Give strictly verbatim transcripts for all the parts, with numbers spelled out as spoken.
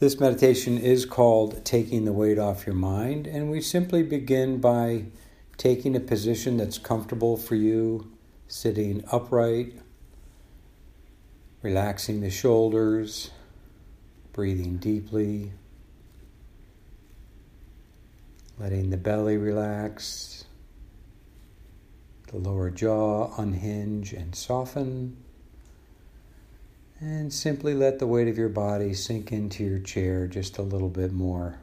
This meditation is called Taking the Weight Off Your Mind, and we simply begin by taking a position that's comfortable for you, sitting upright, relaxing the shoulders, breathing deeply, letting the belly relax, the lower jaw unhinge and soften, and simply let the weight of your body sink into your chair just a little bit more.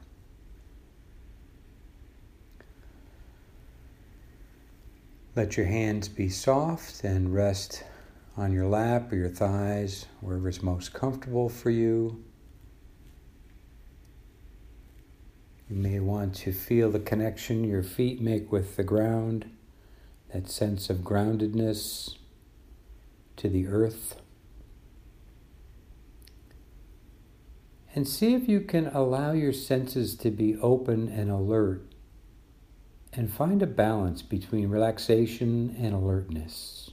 Let your hands be soft and rest on your lap or your thighs, wherever is most comfortable for you. You may want to feel the connection your feet make with the ground, that sense of groundedness to the earth. And see if you can allow your senses to be open and alert, and find a balance between relaxation and alertness.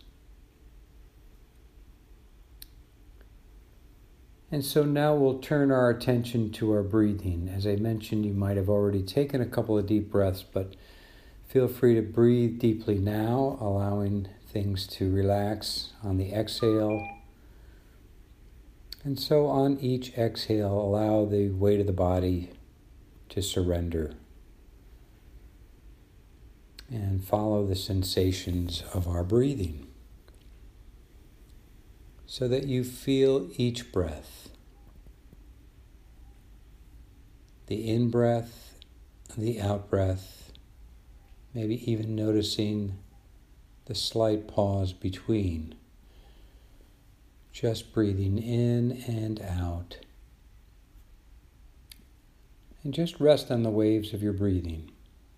And so now we'll turn our attention to our breathing. As I mentioned, you might have already taken a couple of deep breaths, but feel free to breathe deeply now, allowing things to relax on the exhale. And so on each exhale, allow the weight of the body to surrender. And follow the sensations of our breathing so that you feel each breath. The in-breath, the out-breath, maybe even noticing the slight pause between. Just breathing in and out. And just rest on the waves of your breathing.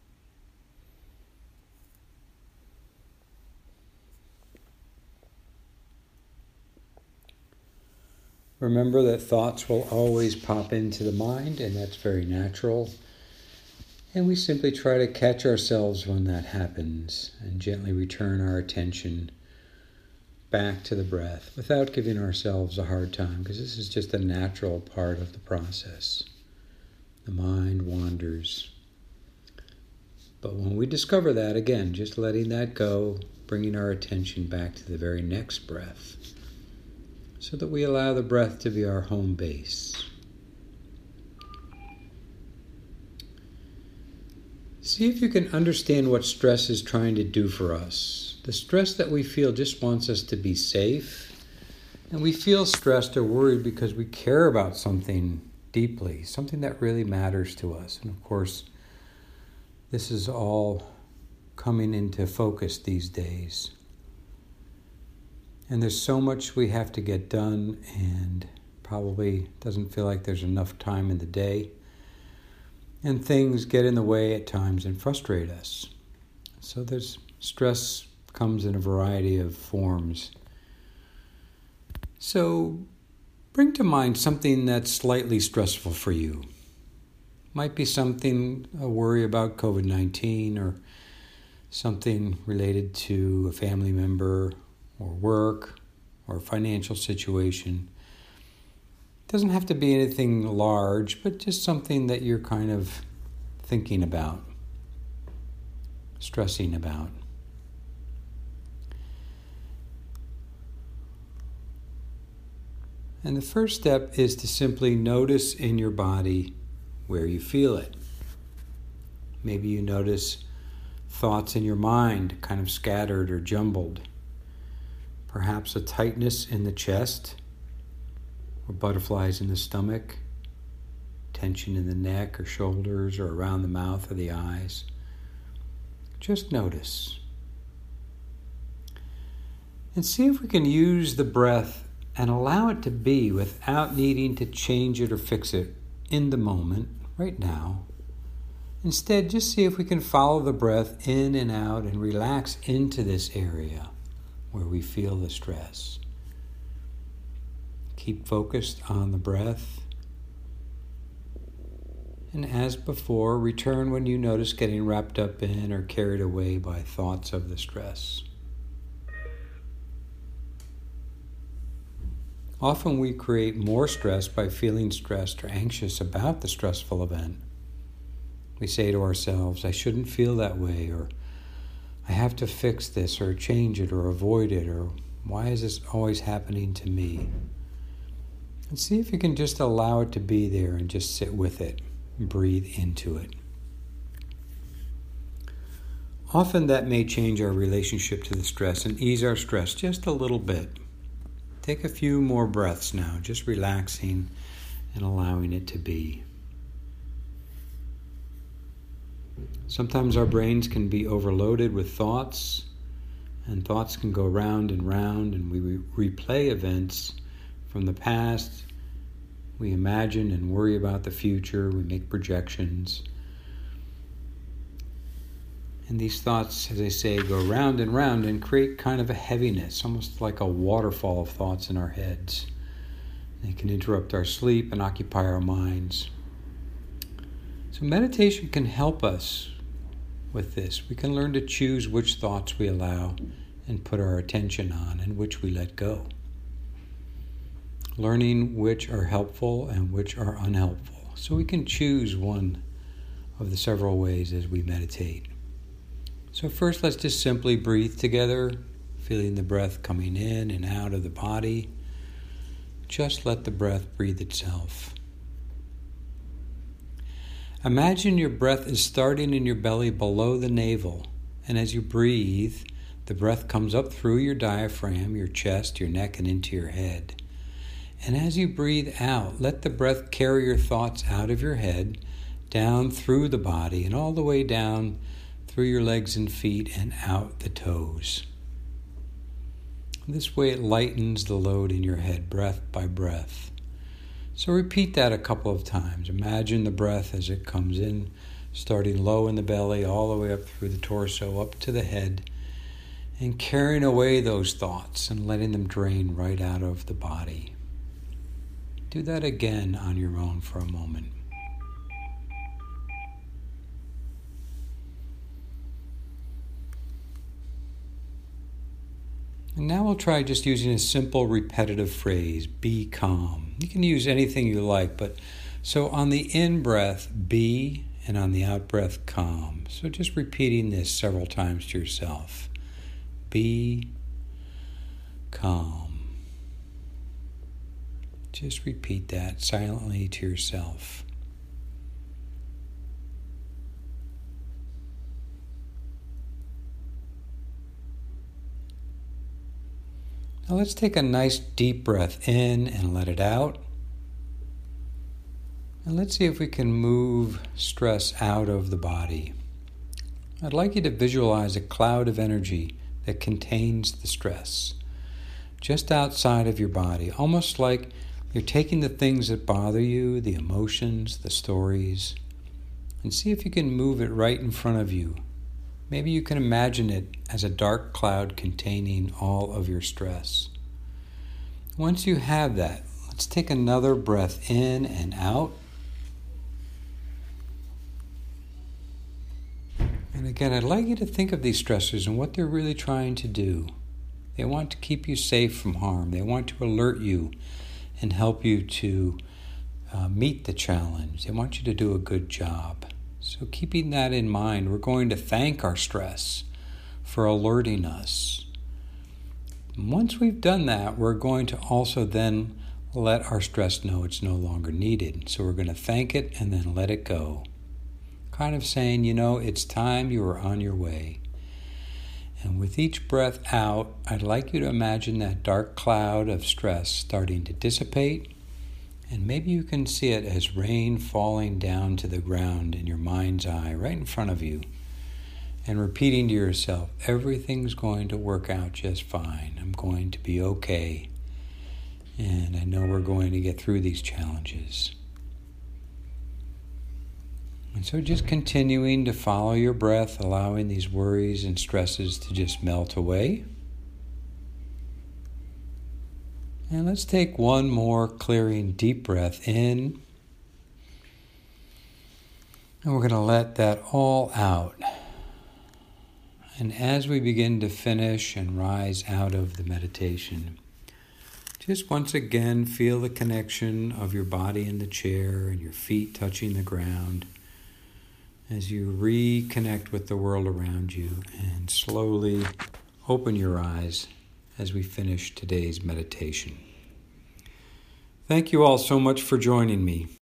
Remember that thoughts will always pop into the mind, and that's very natural. And we simply try to catch ourselves when that happens and gently return our attention back to the breath without giving ourselves a hard time, because this is just a natural part of the process. The mind wanders. But when we discover that, again, just letting that go, bringing our attention back to the very next breath, so that we allow the breath to be our home base. See if you can understand what stress is trying to do for us. The stress that we feel just wants us to be safe, and we feel stressed or worried because we care about something deeply, something that really matters to us. And of course, this is all coming into focus these days. And there's so much we have to get done, and probably doesn't feel like there's enough time in the day. And things get in the way at times and frustrate us. So there's stress comes in a variety of forms. So bring to mind something that's slightly stressful for you. Might be something, a worry about covid nineteen, or something related to a family member, or work, or financial situation. It doesn't have to be anything large, but just something that you're kind of thinking about, stressing about. And the first step is to simply notice in your body where you feel it. Maybe you notice thoughts in your mind kind of scattered or jumbled. Perhaps a tightness in the chest, or butterflies in the stomach, tension in the neck or shoulders or around the mouth or the eyes. Just notice. And see if we can use the breath and allow it to be without needing to change it or fix it in the moment, right now. Instead, just see if we can follow the breath in and out and relax into this area where we feel the stress. Keep focused on the breath. And as before, return when you notice getting wrapped up in or carried away by thoughts of the stress. Often we create more stress by feeling stressed or anxious about the stressful event. We say to ourselves, I shouldn't feel that way, or I have to fix this, or change it, or avoid it, or why is this always happening to me? And see if you can just allow it to be there and just sit with it and breathe into it. Often that may change our relationship to the stress and ease our stress just a little bit. Take a few more breaths now, just relaxing and allowing it to be. Sometimes our brains can be overloaded with thoughts, and thoughts can go round and round, and we re- replay events from the past. We imagine and worry about the future. We make projections. And these thoughts, as I say, go round and round and create kind of a heaviness, almost like a waterfall of thoughts in our heads. They can interrupt our sleep and occupy our minds. So meditation can help us with this. We can learn to choose which thoughts we allow and put our attention on and which we let go. Learning which are helpful and which are unhelpful. So we can choose one of the several ways as we meditate. So first, let's just simply breathe together, feeling the breath coming in and out of the body. Just let the breath breathe itself. Imagine your breath is starting in your belly below the navel, and as you breathe, the breath comes up through your diaphragm, your chest, your neck, and into your head. And as you breathe out, let the breath carry your thoughts out of your head, down through the body, and all the way down through your legs and feet and out the toes. This way it lightens the load in your head, breath by breath. So repeat that a couple of times. Imagine the breath as it comes in, starting low in the belly, all the way up through the torso, up to the head, and carrying away those thoughts and letting them drain right out of the body. Do that again on your own for a moment. And now we'll try just using a simple repetitive phrase, be calm. You can use anything you like, but so on the in-breath, be, and on the out-breath, calm. So just repeating this several times to yourself. Be calm. Just repeat that silently to yourself. Now let's take a nice deep breath in and let it out. And let's see if we can move stress out of the body. I'd like you to visualize a cloud of energy that contains the stress just outside of your body, almost like you're taking the things that bother you, the emotions, the stories, and see if you can move it right in front of you. Maybe you can imagine it as a dark cloud containing all of your stress. Once you have that, let's take another breath in and out. And again, I'd like you to think of these stressors and what they're really trying to do. They want to keep you safe from harm. They want to alert you and help you to uh, meet the challenge. They want you to do a good job. So keeping that in mind, we're going to thank our stress for alerting us. Once we've done that, we're going to also then let our stress know it's no longer needed. So we're going to thank it and then let it go. Kind of saying, you know, it's time, you are on your way. And with each breath out, I'd like you to imagine that dark cloud of stress starting to dissipate. And maybe you can see it as rain falling down to the ground in your mind's eye, right in front of you. And repeating to yourself, everything's going to work out just fine. I'm going to be okay. And I know we're going to get through these challenges. And so just continuing to follow your breath, allowing these worries and stresses to just melt away. And let's take one more clearing deep breath in. And we're going to let that all out. And as we begin to finish and rise out of the meditation, Just once again, feel the connection of your body in the chair and your feet touching the ground as you reconnect with the world around you, and slowly open your eyes as we finish today's meditation. Thank you all so much for joining me.